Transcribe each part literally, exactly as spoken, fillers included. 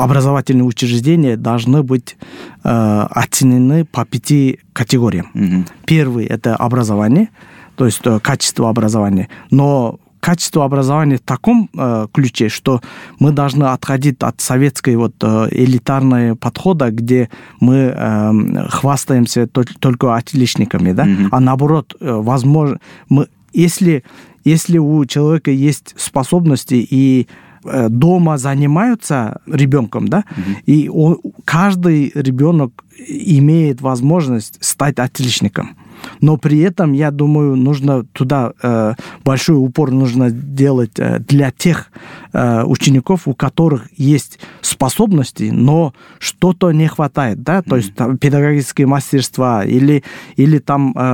образовательные учреждения должны быть э, оценены по пяти категориям. Mm-hmm. Первый – это образование, то есть э, качество образования. Но качество образования в таком э, ключе, что мы должны отходить от советской вот, э, элитарного подхода, где мы э, хвастаемся только, только отличниками, да? Mm-hmm. А наоборот, э, возможно, мы, если, если у человека есть способности и э, дома занимаются ребенком, да, mm-hmm. и он, каждый ребенок имеет возможность стать отличником. Но при этом, я думаю, нужно туда э, большой упор нужно делать э, для тех э, учеников, у которых есть способности, но что-то не хватает, да, то есть там, педагогические мастерства или, или там э,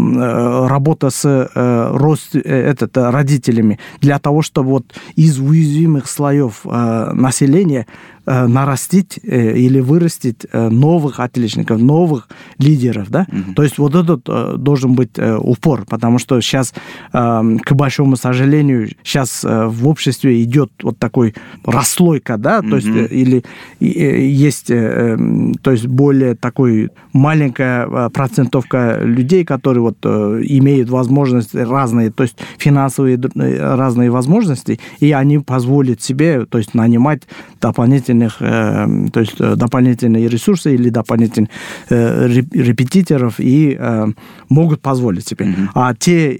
э, работа с э, рост, э, этот, э, родителями для того, чтобы вот из уязвимых слоев э, населения нарастить э, или вырастить э, новых отличников, новых лидеров, да? Mm-hmm. То есть вот этот э, должен быть э, упор, потому что сейчас, э, к большому сожалению, сейчас э, в обществе идет вот такой расслойка, да, mm-hmm. то есть э, или э, есть, э, э, то есть более такой маленькая э, процентовка людей, которые вот э, имеют возможности разные, то есть финансовые э, разные возможности, и они позволят себе, то есть нанимать дополнительные то есть дополнительные ресурсы или дополнительных репетиторов и могут позволить себе. Mm-hmm. А те,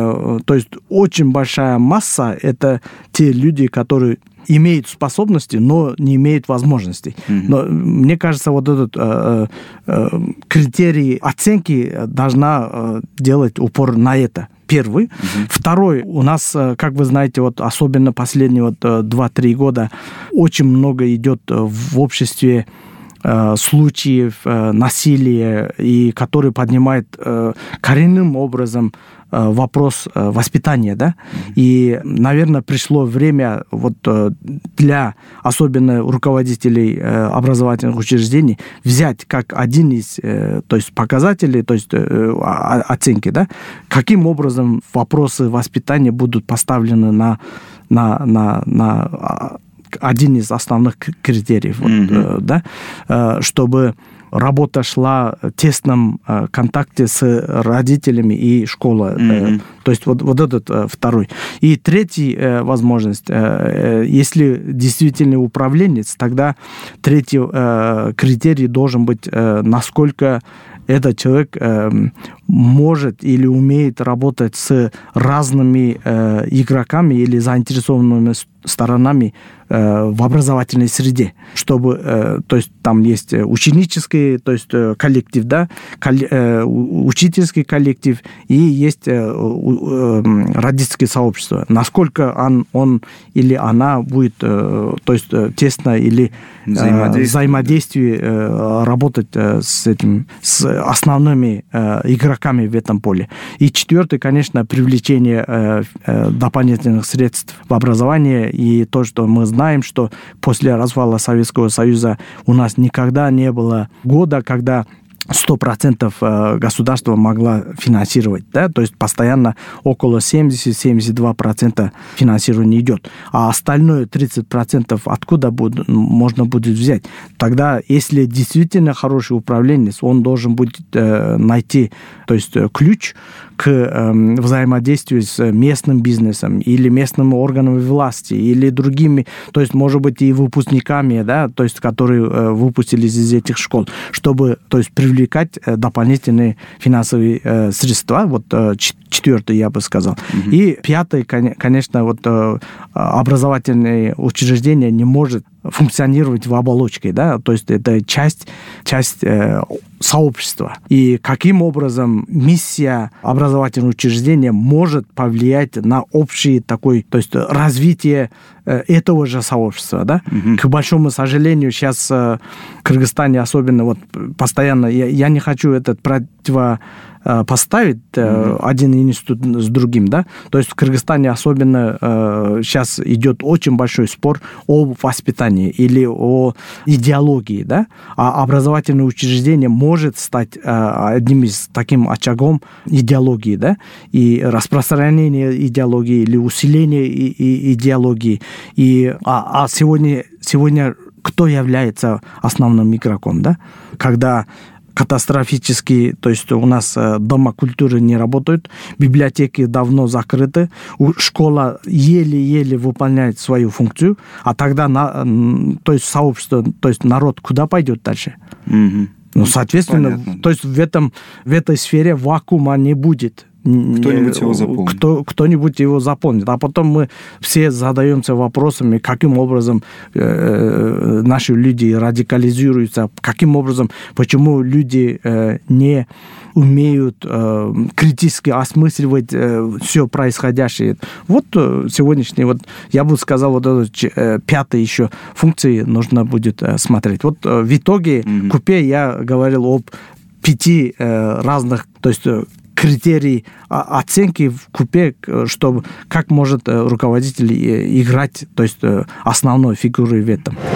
то есть очень большая масса, это те люди, которые имеют способности, но не имеют возможностей. Mm-hmm. Но мне кажется, вот этот э, э, критерий оценки должна э, делать упор на это. Первый. Uh-huh. Второй. У нас, как вы знаете, вот особенно последние вот два-три года очень много идет в обществе э, случаев э, насилия, и который поднимает э, коренным образом э, вопрос э, воспитания, да? Uh-huh. И, наверное, пришло время вот э, для особенно руководителей э, образовательных учреждений взять как один из э, то есть показателей, то есть э, оценки, да? Каким образом вопросы воспитания будут поставлены на, на, на, на один из основных критериев, mm-hmm. вот, да? Чтобы работа шла в тесном контакте с родителями и школой. Mm-hmm. То есть вот, вот этот второй. И третья возможность, если действительно управленец, тогда третий критерий должен быть, насколько этот человек может или умеет работать с разными игроками или заинтересованными сторонами в образовательной среде, чтобы, то есть там есть ученический, то есть коллектив, да, учительский коллектив и есть родительское сообщество. Насколько он, он или она будет, то есть тесно или взаимодействие, взаимодействие работать с этим, с основными игроками в этом поле. И четвертый, конечно, привлечение дополнительных средств в образование. И то, что мы знаем, что после развала Советского Союза у нас никогда не было года, когда сто процентов государство могло финансировать, да, то есть постоянно около семьдесят-семьдесят два процента финансирования идет, а остальное тридцать процентов откуда будет, можно будет взять? Тогда, если действительно хороший управленец, он должен будет э, найти, то есть ключ к э, взаимодействию с местным бизнесом или местными органами власти или другими, то есть, может быть, и выпускниками, да, то есть, которые э, выпустились из этих школ, чтобы, то есть, привлекать дополнительные финансовые э, средства. Вот э, четвертый, я бы сказал. Mm-hmm. И пятый, конечно, вот э, образовательное учреждение не может функционировать в оболочке, да, то есть это часть, часть э, сообщества. И каким образом миссия образовательного учреждения может повлиять на общий такой, то есть развитие э, этого же сообщества, да? Mm-hmm. К большому сожалению, сейчас э, в Кыргызстане особенно вот постоянно, я, я не хочу этот противо поставить mm-hmm. один институт с другим, да, то есть в Кыргызстане особенно э, сейчас идет очень большой спор о воспитании или о идеологии, да, а образовательное учреждение может стать э, одним из таким очагом идеологии, да, и распространение идеологии или усиление и, и идеологии, и а, а сегодня сегодня кто является основным игроком, да? Когда катастрофически, то есть у нас дома культуры не работают, библиотеки давно закрыты, школа еле-еле выполняет свою функцию, а тогда на, то есть сообщество, то есть народ куда пойдет дальше? Угу. Ну, соответственно, понятно. То есть в, этом, в этой сфере вакуума не будет. Кто-нибудь его заполнит. Кто, кто-нибудь его заполнит. А потом мы все задаемся вопросами, каким образом э, наши люди радикализируются, каким образом, почему люди э, не умеют э, критически осмысливать э, все происходящее. Вот э, сегодняшний, вот, я бы сказал, вот эту э, пятой еще функции нужно будет э, смотреть. Вот э, в итоге mm-hmm. купе я говорил об пяти э, разных, то есть э, критерий оценки в купе, чтобы как может руководитель играть, то есть основной фигурой в этом.